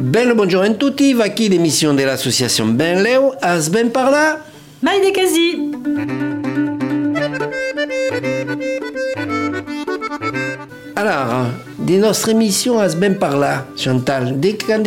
Ben bonjour a tutti, va qui l'émission de l'association Ben Leo, as ben parla. Maïde Kazi. Alors, de notre émission as ben parla, Chantal, de qu'en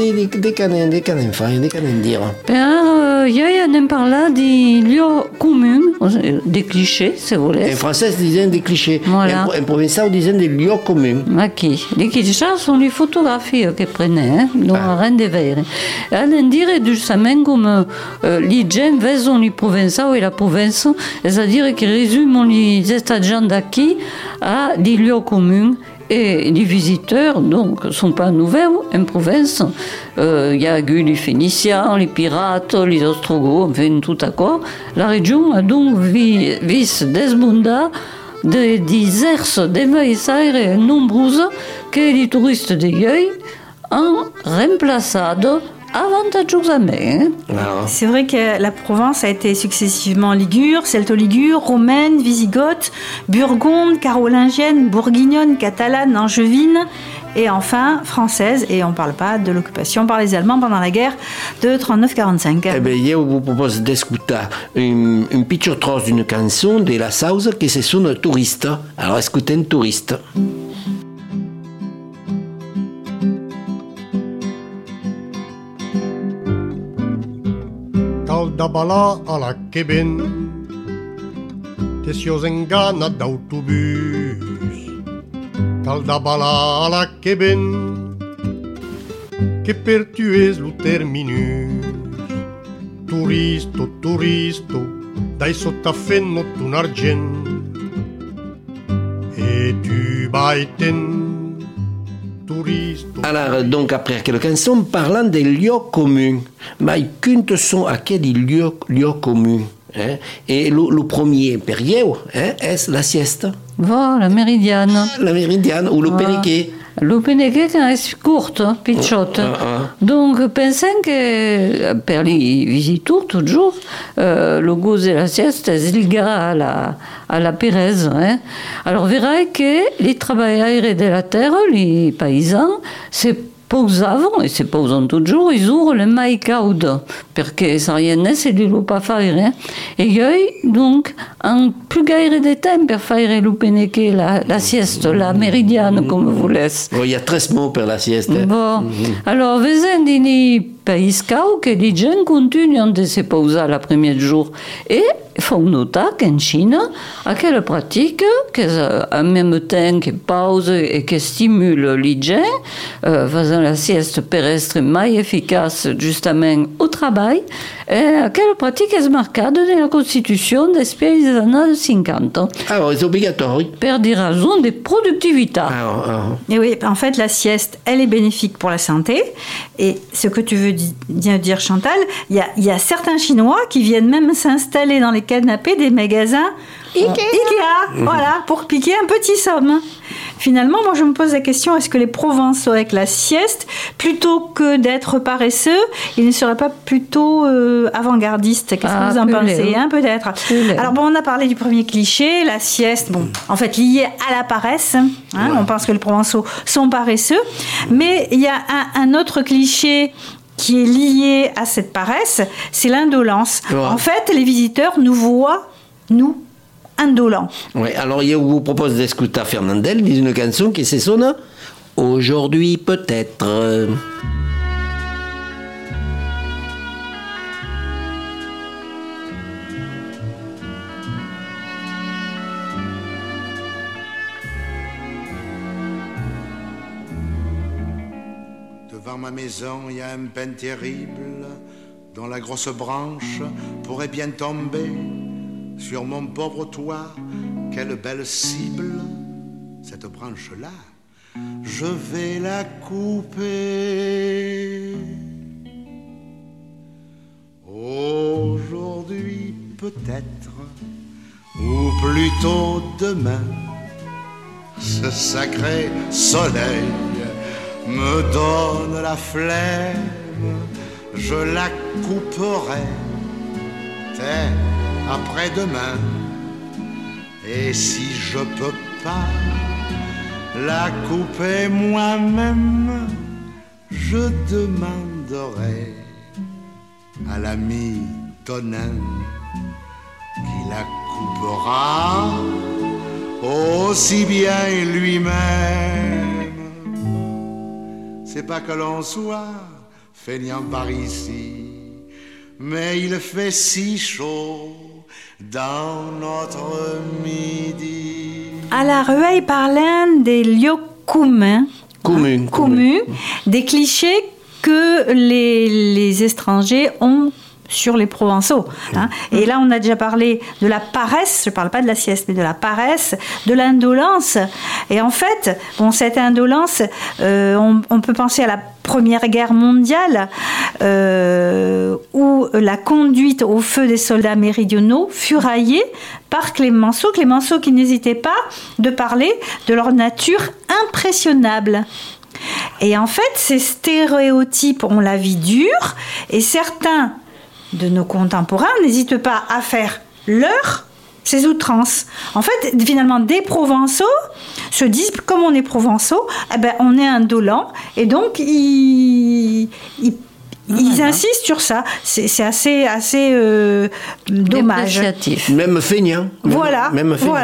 dire. Io ne parla di lieu commun, des clichés, se volete. En français, disent des clichés. Voilà. En provençal, disent des lieux communs. Ma chi? Les clichés sono le fotografie che prende, non rende vere. E a dire giustamente come les gens vedono le provençaux et la province, c'est-à-dire qu'ils résument les étudiants d'acquis à des lieux communs. Et les visiteurs, donc, ne sont pas nouveaux en province. Il y a eu les Phéniciens, les pirates, les Ostrogoths, enfin, tout à quoi. La région a donc vu desbunda des déserts d'envahisseurs nombreux que les touristes de l'œil ont remplacé avantageusement. C'est vrai que la Provence a été successivement ligure, celto-ligure, romaine, wisigothe, burgonde, carolingienne, bourguignonne, catalane, angevine et enfin française. Et on ne parle pas de l'occupation par les Allemands pendant la guerre de 39-45. Eh bien, je vous propose d'écouter une petite trosse d'une chanson de la South qui se sonne Touriste. Alors, écoutez un touriste. Da balà alla che ben te si osengana d'autobus tal da balà alla che ben che per tu es lo terminus turisto dai sottafenno un argent e tu baiten turisto. Alors, donc, après quelques chansons parlant des lieux communs, mais qu'une sont à quel lieu commun. Hein? Et le premier période est la sieste. Voilà, la méridiane. La méridiane ou le pénéquet. Le pénéquet est court, pichotte. Donc, pensons que, per les visiteurs, toujours, le goût de la sieste est lié à la Pérez. Hein? Alors, verrez que les travailleurs de la terre, les paysans, se posaven, et se posen toujours, ils ouvrent le mai caude, parce que ça rien n'est, c'est du loup à faire. Hein? Et eux, donc, en plus gaire de temps pour faire le pénéquet, la sieste, la méridiane, comme vous laisse. Il y a 13 mots pour la sieste. Bon, alors, vous êtes dans les pays que les gens continuent de se poser le premier jour. Et faut noter qu'en Chine, à quelle pratique, en même temps que pause et que stimule les gens, faisant la sieste terrestre plus efficace justement au travail, et à quelle pratique est marquée dans la Constitution des pays des années 50. Alors, c'est obligatoire. Per des raisons de productivité. Et oui, en fait, la sieste, elle est bénéfique pour la santé. Et ce que tu veux bien dire, Chantal, il y a certains Chinois qui viennent même s'installer dans les canapés des magasins Ikea, voilà, pour piquer un petit somme. Finalement, moi, je me pose la question, est-ce que les Provençaux, avec la sieste, plutôt que d'être paresseux, ils ne seraient pas plutôt avant-gardistes? Qu'est-ce que vous en pensez, hein, peut-être? Alors, bon, on a parlé du premier cliché, la sieste, bon, en fait, liée à la paresse. Hein, on pense que les Provençaux sont paresseux. Mais il y a un autre cliché qui est lié à cette paresse, c'est l'indolence. En fait, les visiteurs nous voient, nous, indolents. Oui, alors je vous propose d'écouter Fernandel dans une chanson qui se sonne Aujourd'hui peut-être. Devant ma maison, il y a un pin terrible dont la grosse branche pourrait bien tomber sur mon pauvre toit. Quelle belle cible, cette branche-là. Je vais la couper. Aujourd'hui peut-être, ou plutôt demain, ce sacré soleil me donne la flemme, je la couperai dès après-demain. Et si je peux pas la couper moi-même, je demanderai à l'ami Tonin qui la coupera aussi bien lui-même. C'est pas que l'on soit feignant par ici, mais il fait si chaud dans notre midi. À la Rueil parlant des lieux communs, des clichés que les étrangers ont sur les Provençaux. Hein. Et là, on a déjà parlé de la paresse, je ne parle pas de la sieste, mais de la paresse, de l'indolence. Et en fait, bon, cette indolence, on peut penser à la Première Guerre mondiale, où la conduite au feu des soldats méridionaux fut raillée par Clémenceau. Clémenceau qui n'hésitait pas de parler de leur nature impressionnable. Et en fait, ces stéréotypes ont la vie dure, et certains de nos contemporains n'hésitent pas à faire ces outrances. En fait, finalement, des Provençaux se disent, comme on est Provençaux, eh ben, on est indolent, et donc ils insistent sur ça. C'est assez dommage. Même feignant. Voilà.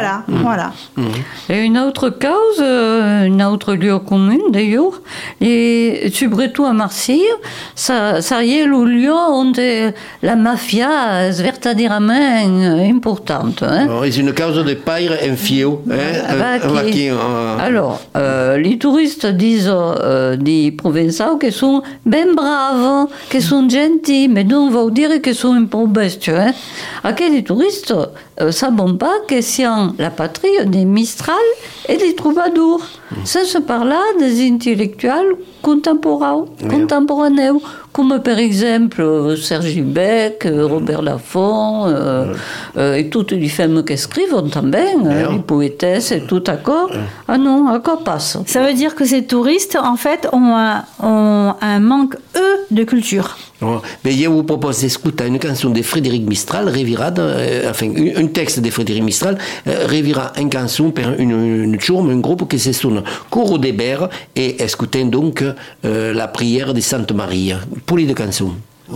Et une autre cause, une autre lieu commun d'ailleurs, et surtout à Marseille, ça y est le lieu où la mafia est verdaderament importante. Hein. C'est une cause de paille infio. Alors, les touristes disent des Provençaux qui sont bien braves, qui sont gentils, mais non, on va dire qu'ils sont un peu bestiaux. Hein. Les touristes ne savent pas que c'est la patrie des Mistral et des troubadours. Ça se parle là des intellectuels contemporains, comme par exemple Serge Beck, Robert Laffont, et toutes les femmes qui écrivent les poétesses et tout d'accord. Ah non, à quoi passe? Ça veut dire que ces touristes, en fait, ont un manque, eux, de culture. Mais je vous propose d'écouter une chanson de Frédéric Mistral, un texte de Frédéric Mistral, revira une chanson pour une tourme, un groupe qui se sonne Coro des Berres, et écoutez donc la prière de Sainte Marie. Pour les deux chansons.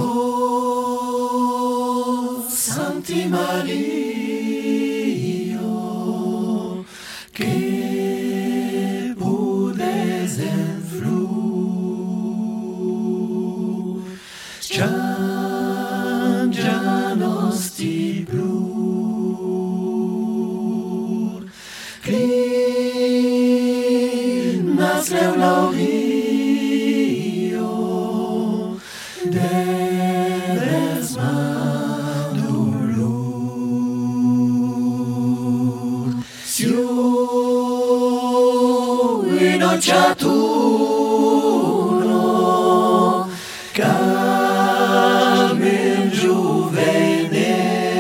Oh, Sainte Marie, que pudes influ, changia nostri plur, clinas leulaurio, deves mandulur, siu innociatuno, camen juvene,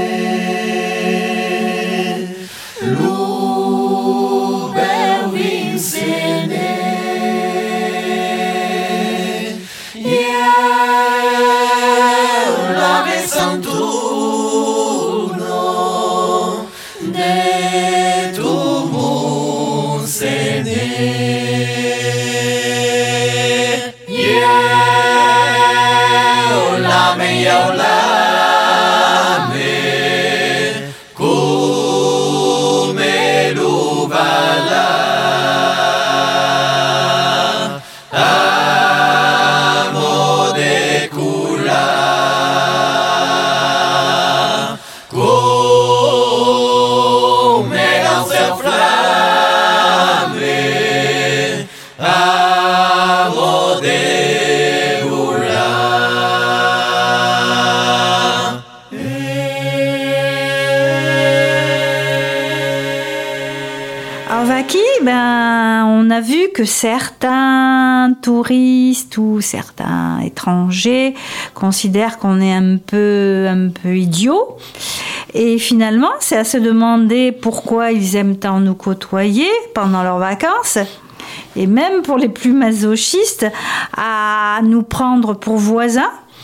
lubel vincene, de tu munsene, come l'uvala, amo de cula, come l'ansia flamme, amo de on a vu que certains touristes ou certains étrangers considèrent qu'on est un peu idiot. Et finalement, c'est à se demander pourquoi ils aiment tant nous côtoyer pendant leurs vacances. Et même pour les plus masochistes, à nous prendre pour voisins.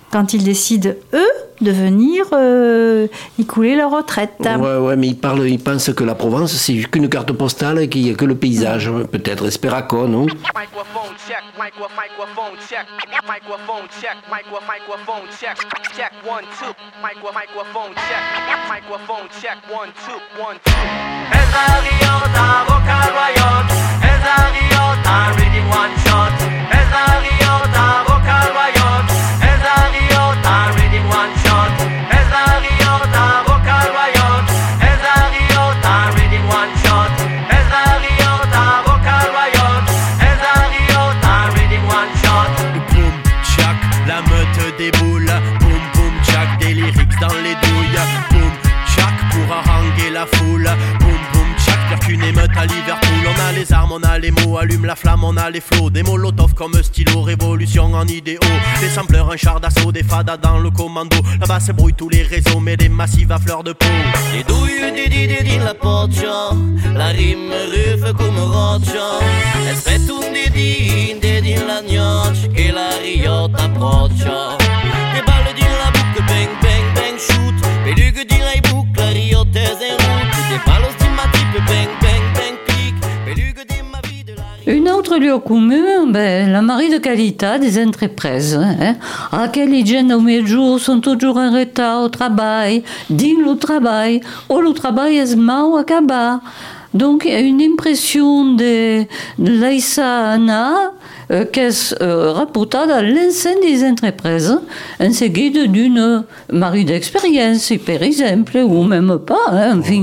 quand ils décident, eux, de venir y couler leur retraite. Ouais, mais ils pensent que la Provence, c'est qu'une carte postale et qu'il n'y a que le paysage, peut-être. Esperaco, non? Microphone check, microphone check, microphone check, microphone check, check 1 2, microphone check, microphone check 1 2, 1 2. Ezariota, vocal riot, Ezariota, reading one shot, Ezariota, vocal riot, Ezariota, reading one shot, Ezariota, vocal riot, Ezariota, reading one shot, Ezariota, vocal riot, Ezariota, reading one shot. Boum, tchac, la meute déboule. Boum, boum, tchac, des lyrics dans les douilles. Boum, tchac, pour haranguer la foule. Boum, boum, tchac, pire qu'une émeute à Liverpool. On a les armes, on a les mots, allume la flamme, on a les flots. Des molotovs comme stylo, révolution en idéaux. Des sampleurs, un char d'assaut, des fadas dans le commando. Là-bas se brouille tous les réseaux, mais des massifs à fleur de peau. Des douilles, di la porcia, la rime rufe come roccia. Aspetto un di la gnoccia, che la riota approccia. Des balles di la boucle, bang, bang, bang, shoot. Peluche di la boucle, la riota est en route. Des balles di ma type, bang, bang, bang, clic. Peluche di ma vie de la Un altro lieu comune, la Marie de qualité des entreprises. Aquelles gens au milieu sont toujours en retard au travail, digne le travail, ou le travail est mal acabé. Donc, il y a une impression de l'Aïssa Anna qui est rapportée à l'ensemble des entreprises, en seguida d'une mari d'expérience, par exemple, ou même pas. Enfin,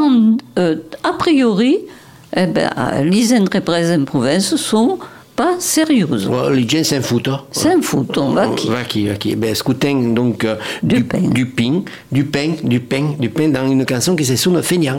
a priori, les entreprises en province sont pas sérieuses. Ouais, les gens s'en foutent. S'en foutent, on va qui. Écoutez, donc, du pain dans une chanson qui se sonne feignant.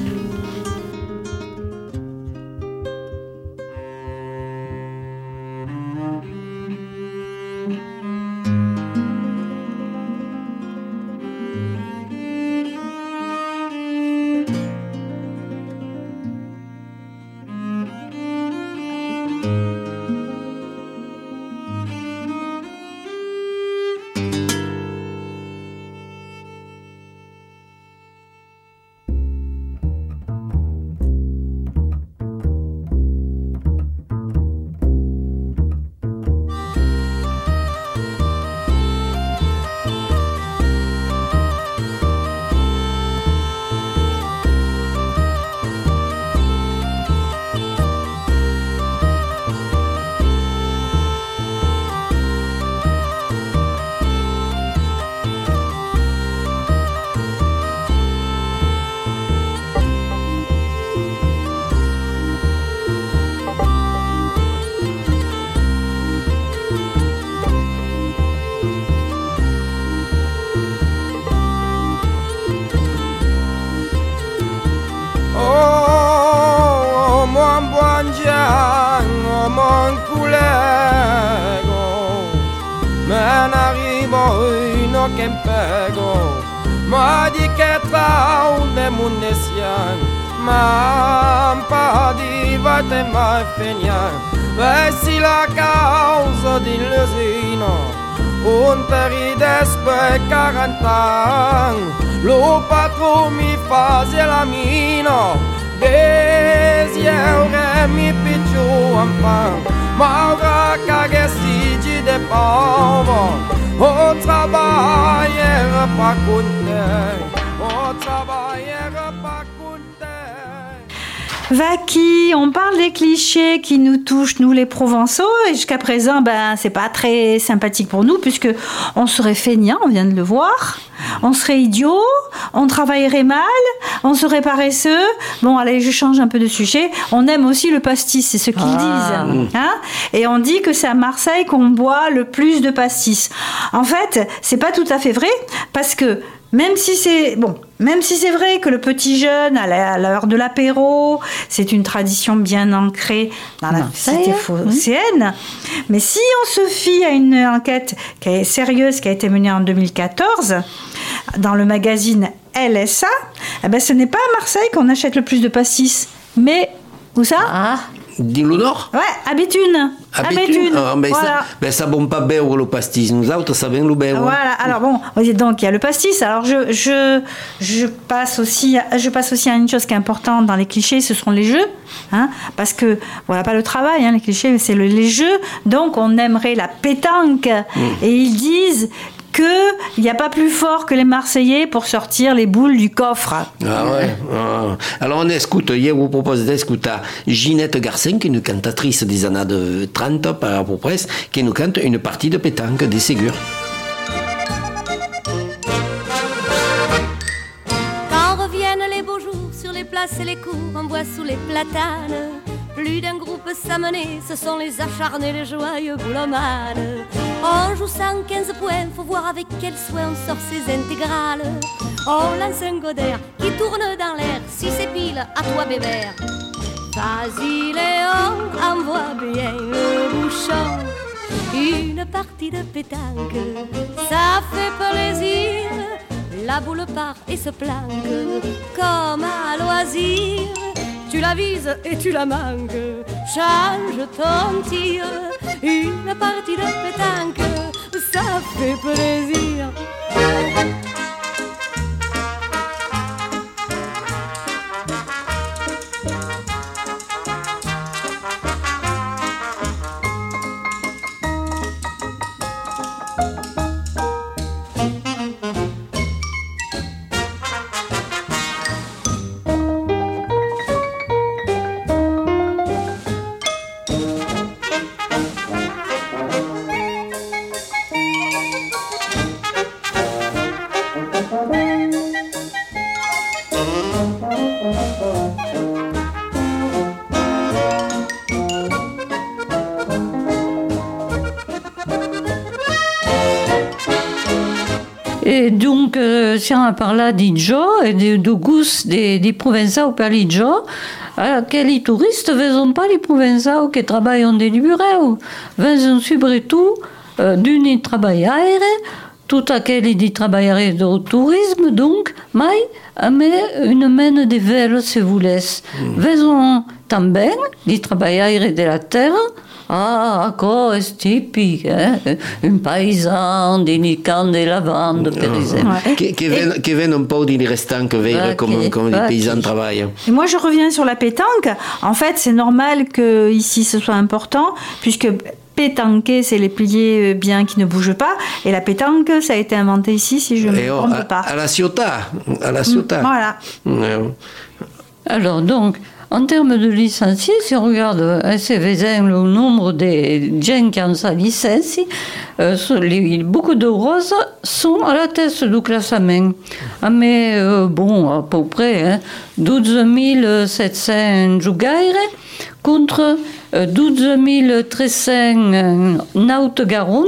che impego, ma di che traume munesian, ma un po' di volte mai finian, versi la causa di l'usino, un peridespe 40 anni, lo patron mi fazia la mino, desi euro mi picciu un pan, ma ora caghessi de pauvre. Au travail, pas compté. Au travail, pas compté. Vaki, on parle des clichés qui nous touchent, nous les Provençaux, et jusqu'à présent, c'est pas très sympathique pour nous, puisque on serait feignant, on vient de le voir, on serait idiot, on travaillerait mal, on serait paresseux. Bon, allez, je change un peu de sujet. On aime aussi le pastis, c'est ce qu'ils disent. Hein, et on dit que c'est à Marseille qu'on boit le plus de pastis. En fait, c'est pas tout à fait vrai, parce que même si c'est vrai que le petit jeune, à l'heure de l'apéro, c'est une tradition bien ancrée dans la cité phocéenne, mais si on se fie à une enquête qui est sérieuse, qui a été menée en 2014, dans le magazine LSA, ce n'est pas à Marseille qu'on achète le plus de pastis, mais où ça ? Dans le nord? Ouais, à Béthune. À Béthune. Voilà. Ça bon pas beurre le pastis. Nous autres, ça vient le beurre. Voilà. Alors bon, donc il y a le pastis. Alors je passe aussi à une chose qui est importante dans les clichés, ce sont les jeux. Hein, parce que, voilà, pas le travail, hein, les clichés, c'est les jeux. Donc on aimerait la pétanque. Et ils disent qu'il n'y a pas plus fort que les Marseillais pour sortir les boules du coffre. Ah ouais. Alors on écoute, je vous propose d'écouter Ginette Garcin, qui est une cantatrice des années de 30 à peu près, qui nous cante une partie de pétanque des Ségures. Quand reviennent les beaux jours sur les places et les cours, on boit sous les platanes. Plus d'un groupe s'amener, ce sont les acharnés, les joyeux boulomanes. On joue 115 points, faut voir avec quel soin on sort ses intégrales. On lance un godère qui tourne dans l'air, si c'est pile, à toi bébert. Vas-y Léon, envoie bien le bouchon. Une partie de pétanque, ça fait plaisir. La boule part et se planque, comme à loisir. Tu la vises et tu la manques, change ton tir. Une partie de pétanque, ça fait plaisir. Et donc, si on parla d'Idjo et de goûts des Provençaux per l'Idjo, quels touristes ne pas les Provençaux qui travaillent dans les bureaux? Vengono surtout d'une travaillare, tout aquele di travaillare do tourisme, donc, mais une mène de vélo, si vous laisse. Vengono também di travaillare de la terre. Ah, quoi, c'est typique, hein? Un paysan déniquant des lavandes, par exemple. Qui viennent un peu des restants que veillent comme les paysans travaillent. Et moi, je reviens sur la pétanque. En fait, c'est normal qu'ici, ce soit important, puisque pétanquer, c'est les piliers bien qui ne bougent pas. Et la pétanque, ça a été inventé ici, si je ne me trompe pas. À la Ciotat. Voilà. Alors, donc, en termes de licenciés, si on regarde SVZ, le nombre de gens qui ont sa licence, beaucoup de roses sont à la tête du classement. Mais bon, à peu près, 12 700 joueurs contre 12 300 Naute-Garonne.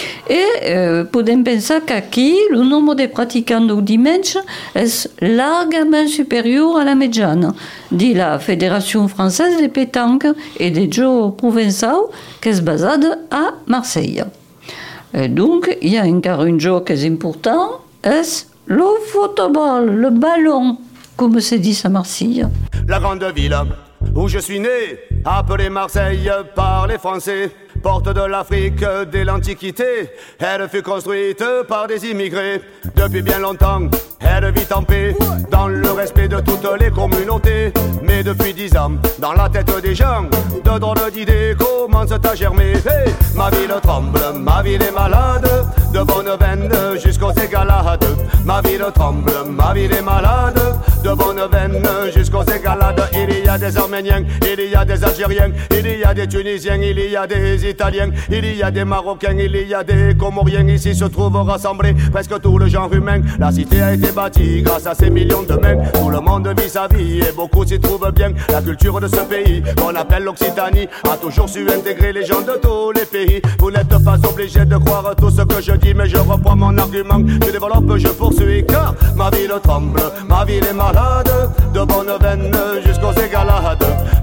Et podem pensar qu'ici, le nombre de pratiquants du dimanche est largement supérieur à la médiane, dit la Fédération française de pétanque et des Jeux provençaux, qui est basée à Marseille. Et donc, il y a encore un jeu qui est important, c'est le football, le ballon, comme se dit à Marseille. La grande ville où je suis né, appelée Marseille par les Français, porte de l'Afrique dès l'Antiquité. Elle fut construite par des immigrés depuis bien longtemps. Elle vit en paix dans le respect de toutes les communautés. Mais depuis 10 ans, dans la tête des gens, de drôles d'idées commencent à germer. Hey, ma ville tremble, ma ville est malade, de bonnes veines jusqu'aux égalades. Ma ville tremble, ma ville est malade, de bonnes veines jusqu'aux égalades. Il y a des Arméniens, il y a des Algériens, il y a des Tunisiens, il y a des Italiens, il y a des Marocains, il y a des Comoriens. Ici se trouvent rassemblés presque tout le genre humain. La cité a été bâtie grâce à ces millions de mains. Tout le monde vit sa vie et beaucoup s'y trouvent bien. La culture de ce pays qu'on appelle l'Occitanie a toujours su intégrer les gens de tous les pays. Vous n'êtes pas obligés de croire tout ce que je dis, mais je reprends mon argument, je développe, je poursuis, car ma ville tremble, ma ville est malade, de bonnes veines jusqu'aux égalades.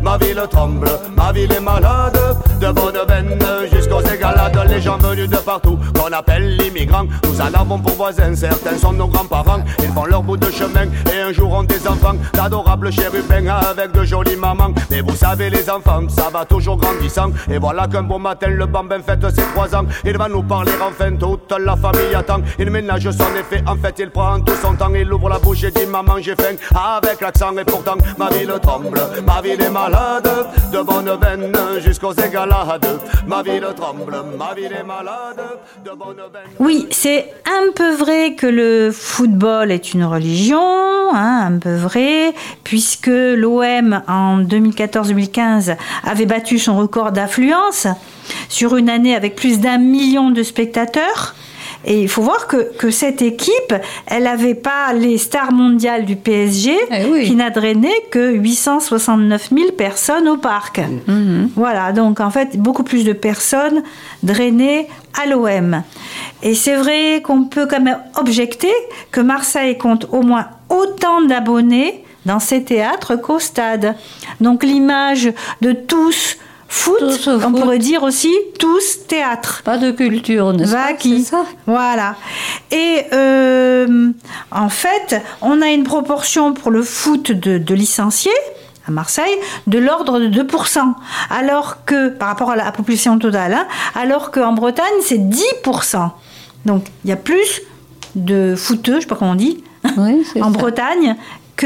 ma ville tremble, ma ville est malade. De Bonne-Veine jusqu'aux Égalades, les gens venus de partout, qu'on appelle l'immigrant. Nous en avons pour voisins, certains sont nos grands-parents. Ils font leur bout de chemin et un jour ont des enfants, d'adorables chérubins avec de jolies mamans. Mais vous savez les enfants, ça va toujours grandissant. Et voilà qu'un beau matin le bambin fête ses 3 ans. Il va nous parler enfin, toute la famille attend. Il ménage son effet, en fait il prend tout son temps. Il ouvre la bouche et dit maman j'ai faim, avec l'accent. Et pourtant ma ville tremble, ma ville est malade. De Bonne-Veine jusqu'aux Égalades, ma ville tremble, ma ville est malade. De Bonne-Veine. Oui, c'est un peu vrai que le football est une religion, hein, un peu vrai, puisque l'OM en 2014-2015 avait battu son record d'affluence sur une année avec plus d'1 million de spectateurs. Et il faut voir que cette équipe, elle n'avait pas les stars mondiales du PSG, qui n'a drainé que 869 000 personnes au parc. Voilà, donc en fait, beaucoup plus de personnes drainées à l'OM. Et c'est vrai qu'on peut quand même objecter que Marseille compte au moins autant d'abonnés dans ses théâtres qu'au stade. Donc l'image de tous foot, on pourrait dire aussi tous théâtre. Pas de culture, n'est-ce pas? C'est ça. Voilà. Et en fait, on a une proportion pour le foot de licenciés à Marseille de l'ordre de 2%, alors que, par rapport à la population totale, hein, alors qu'en Bretagne, c'est 10%. Donc, il y a plus de footeux, je ne sais pas comment on dit, en Bretagne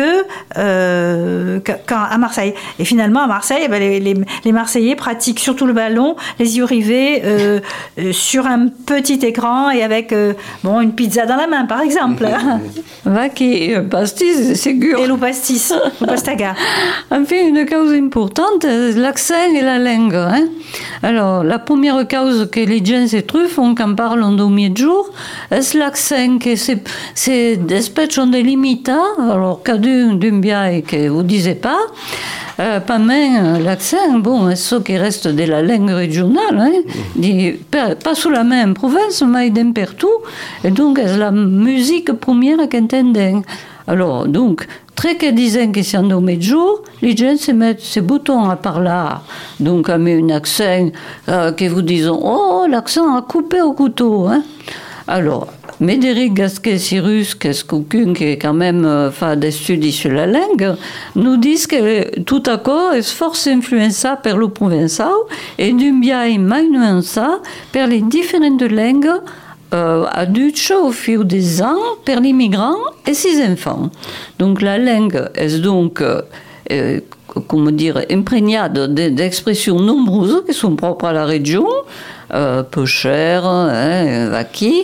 qu'à Marseille. Et finalement, à Marseille, ben, les Marseillais pratiquent surtout le ballon, les yeux rivés sur un petit écran et avec une pizza dans la main, par exemple. Vaki, pastis, c'est sûr. Et le pastis, le pastaga. Enfin, une cause importante, l'accent et la langue. Hein? Alors, la première cause que les gens se trouvent quand parlent de mezzo, c'est l'accent que c'est despecho de limita, alors d'un bien que vous disiez pas même l'accent, bon, ce qui reste de la langue régionale, hein, pas sous la même province, mais d'un partout, et donc c'est la musique première qu'entendent. Alors, donc, très que disaient que c'est un mezzo, les gens se mettent ces boutons à parler, donc avec un accent que vous disons, oh, l'accent a coupé au couteau, hein. Alors, Médéric Gasquet-Cyrus, qu'est-ce qu'aucun qui quand même fait des études sur la langue, nous disent que tout à coup est fort influencé par le provençal et d'un bien influencé par les différentes langues adultes au fil des ans par les migrants et ses enfants. Donc la langue est donc comment dire, imprégnée d'expressions nombreuses qui sont propres à la région, peu cher, hein, acquis,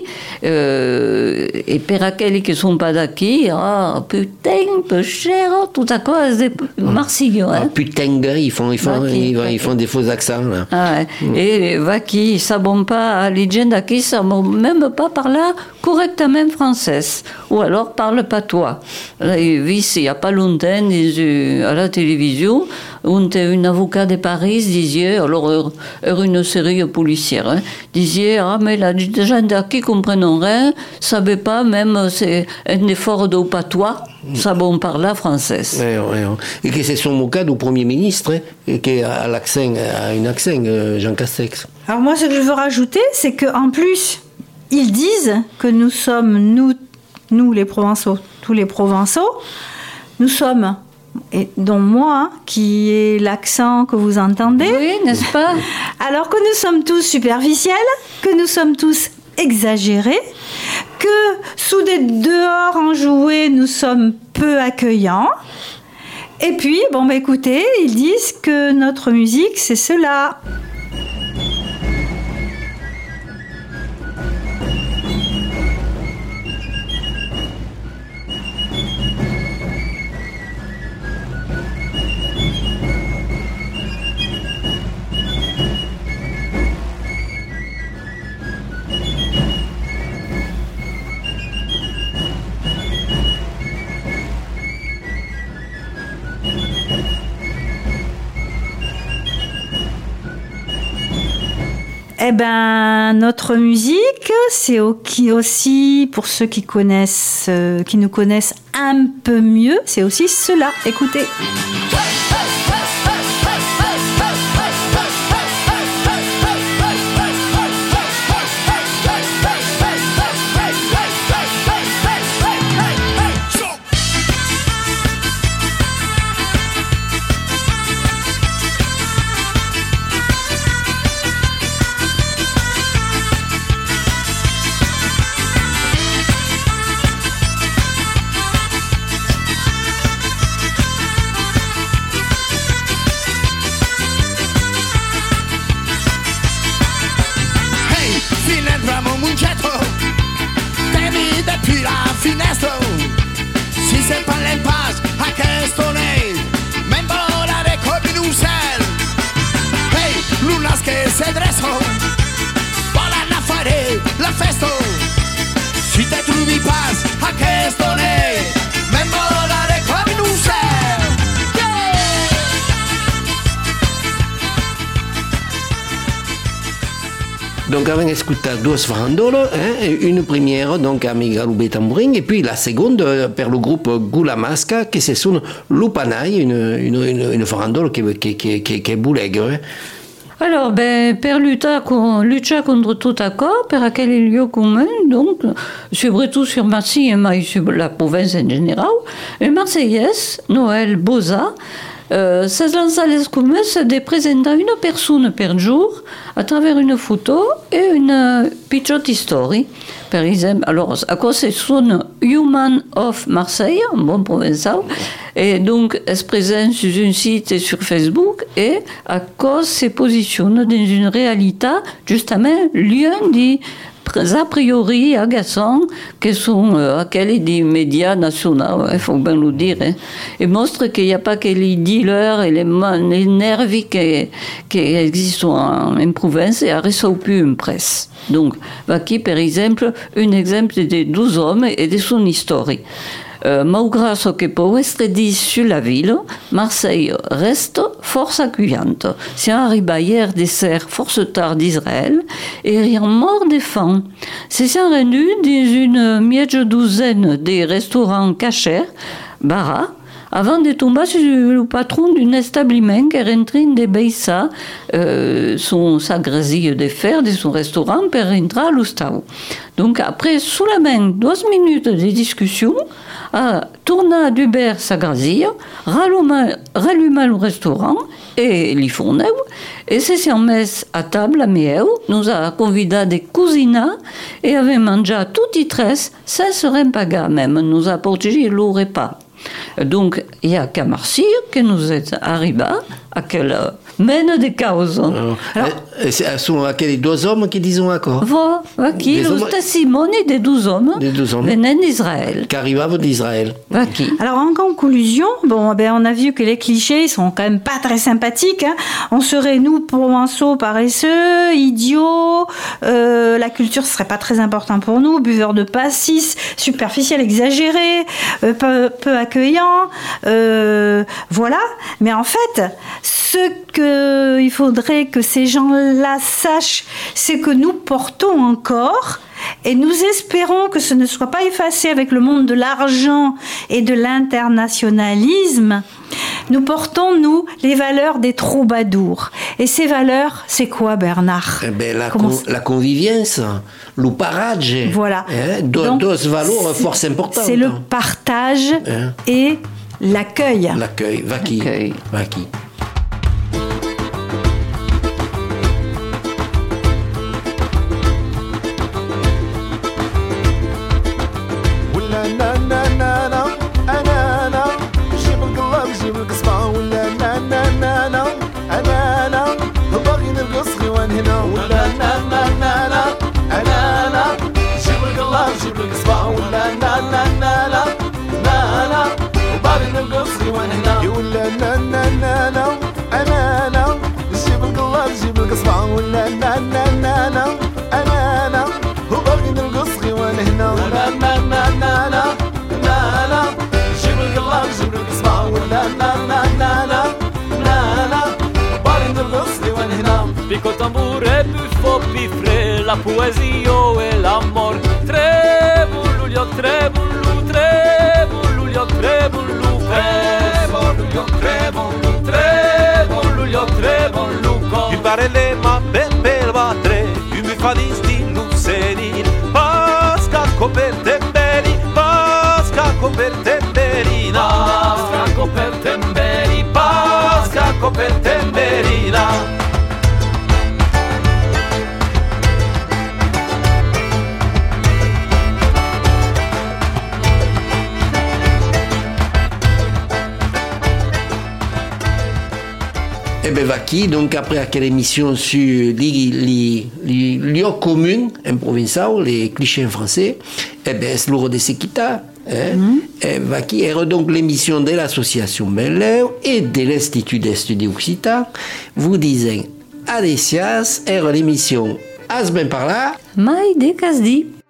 et pour aquellos qui ne sont pas d'acquis, putain, peu cher, tout à coup, c'est Marseillais. Hein. Putain, ils font des faux accents. Là. Ah, ouais. Et Vaki, ils ne savent pas, les gens d'acquis ne savent même pas parler correctement français, ou alors parlent pas toi. J'ai vu il n'y a pas longtemps à la télévision, un avocat de Paris disait, alors une série policière, hein, disait, mais les gens d'acquis ne comprennent rien, ne savaient pas, même c'est un effort de patois, savent parler français. Oui. Et que c'est son cas du Premier ministre, hein, qui a un accent, Jean Castex. Alors moi, ce que je veux rajouter, c'est qu'en plus, ils disent que nous sommes, nous les Provençaux, tous les Provençaux, nous sommes, et dont moi, qui est l'accent que vous entendez. Oui, n'est-ce pas? Alors que nous sommes tous superficiels, que nous sommes tous exagérés, que sous des dehors enjoués, nous sommes peu accueillants. Et puis, écoutez, ils disent que notre musique, c'est cela. Eh ben, notre musique, c'est aussi, pour ceux qui nous connaissent un peu mieux, c'est aussi cela. Écoutez. Donc avons écouté deux farandoles, une première donc avec Galubé Tambourin et puis la seconde per le groupe Gula Masca che se sono Lupanai, une farandole che è buleghe. Alors, per lutter contre tout accord, per aquel lieu commun, donc, surtout sur Marseille et sur la province en général, et Marseillaise, Noël Boza, ces lancales communes de présenter une personne par jour à travers une photo et une petite histoire. Par exemple, alors, à cause c'est son Human of Marseille, un bon provençal, et donc elle se présente sur un site et sur Facebook, et à cause se positionne dans une réalité, justement, l'un des a priori agaçants que sont aquels des médias nationaux, il faut bien le dire, et montre qu'il n'y a pas que les dealers et les nervis qui existent en province et à réseau plus une presse. Donc, voici par exemple un exemple de 12 hommes et de son histoire. Malgré ce que peut être dit sur la ville, Marseille reste force accueillante. C'est arrivé hier des serres force tard d'Israël et rien mort de faim. C'est rendu dans une douzaine de restaurants cachers, bara, avant de tomber sur le patron d'un établissement qui est en train de baisser sa grésille de fer de son restaurant pour rentrer à l'Oustau. Donc après seulement 12 minutes de discussion, a tourné d'Uber sa grésille, ralluma le restaurant et l'y fournait, et s'est mis à table à Mieu, nous a convidé des cousines et avait mangé tout y tresse, sans se rempaga même, nous a porté le repas. Donc, il n'y a qu'à Marseille que nous est arrivés à quelle mène des causes. Alors, ce sont aquels deux hommes qui disent accord. Voilà, qui le testimone des 12 hommes venant d'Israël. Qui arrivent d'Israël. Alors, en conclusion, on a vu que les clichés sont quand même pas très sympathiques. Hein. On serait, nous, provençaux, paresseux, idiots, la culture serait pas très importante pour nous, buveurs de pastis, superficiels, exagérés, peu accueillants, voilà. Mais en fait, ce qu'il faudrait que ces gens-là sachent, c'est que nous portons encore, et nous espérons que ce ne soit pas effacé avec le monde de l'argent et de l'internationalisme. Nous portons, nous, les valeurs des troubadours. Et ces valeurs, c'est quoi, Bernard? La convivience, le parage. Voilà. Deux valeurs force importantes. C'est le partage et l'accueil. L'accueil, vaki. Picco tambure, buffo, pifre, la poesia e l'amor. Trebululio, trebulu, trebululio, trebulu, trebululio, trebulu, trebululio, trebulu. Tu pare le ma per battere, tu mi fa di stillo senil. Pasca coperte beri, pasca coperte berina. Pasca coperte beri, pasca coperte berina. Et bien, Vaki, donc après quelle émission sur les lieux communs en provençal, les clichés en français, et bien, c'est l'euro de Sekita. Et Vaki est donc l'émission de l'association Bel-Air et de l'Institut d'études Occitan. Vous disez, Adesias, est l'émission Asben par là. Maï de Casdi.